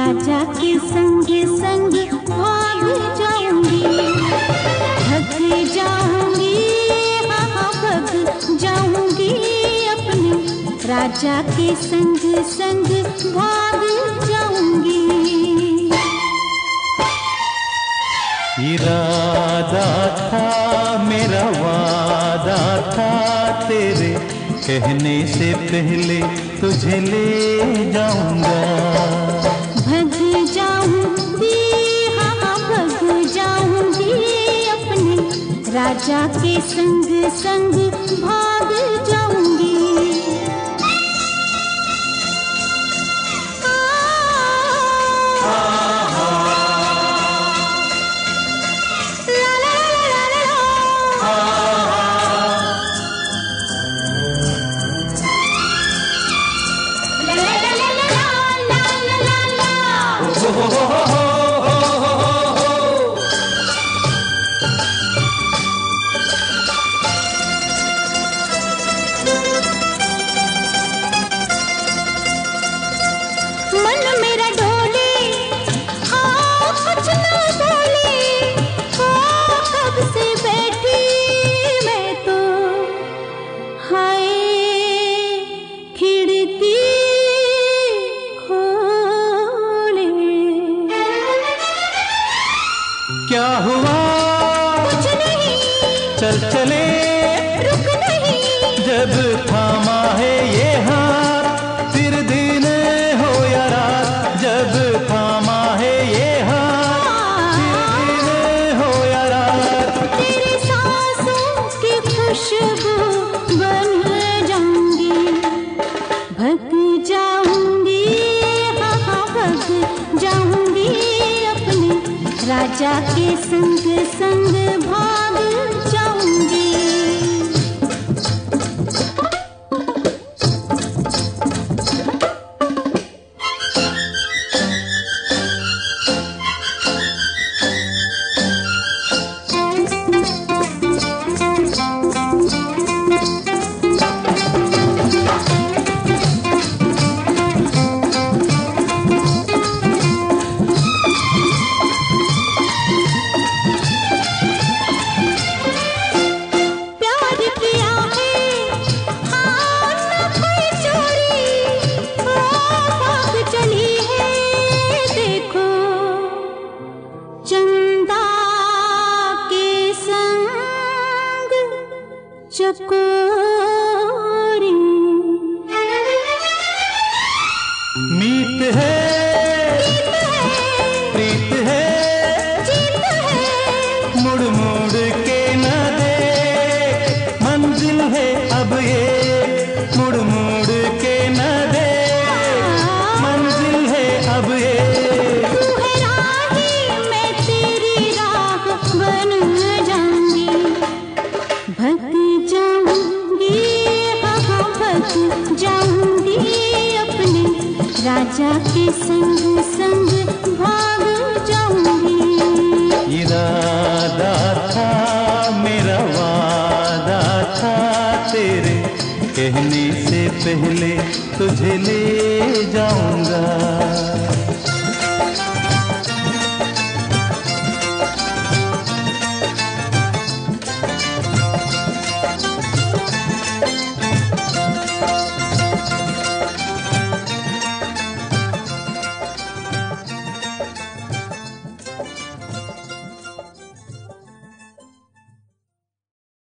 राजा के संग संग भाग जाऊंगी, भग जाऊंगी, हाँ भग जाऊंगी, अपने राजा के संग संग भाग जाऊंगी। इरादा था मेरा, वादा था तेरे, कहने से पहले तुझे ले जाऊंगा। भग जाऊंगी, हाँ भग जाऊंगी, अपने राजा के संग संग भाग जाऊंगी। मन मेरा डोले, हाँ कुछ ना बोले, हाँ कब से बैठी मैं तो, हाय खिड़की खोले। क्या हुआ? कुछ नहीं, चल चले, रुक नहीं, जब थामा है ये हाथ, फिर दिन हो या रात, जब थामा है ये हाथ, फिर दिन हो या रात। तेरी सांसों की खुशबू बन जाऊंगी, भग जाऊंगी, हाँ भग जाऊंगी, अपने राजा के संग संग भाग जाऊंगी। चकोरी मीत है, प्रीत है, मुड़ मुड़ के न दे, मंजिल है अब ये, मुड़ मुड़ के न दे, मंजिल है अब ये। तू है राही, मैं तेरी राह बन जाऊंगी, भग जाऊंगी, हाँ भग जाऊंगी, अपने राजा के संग संग भाग जाऊंगी। इरादा था मेरा, वादा था तेरे, कहने से पहले तुझे ले जाऊंगा।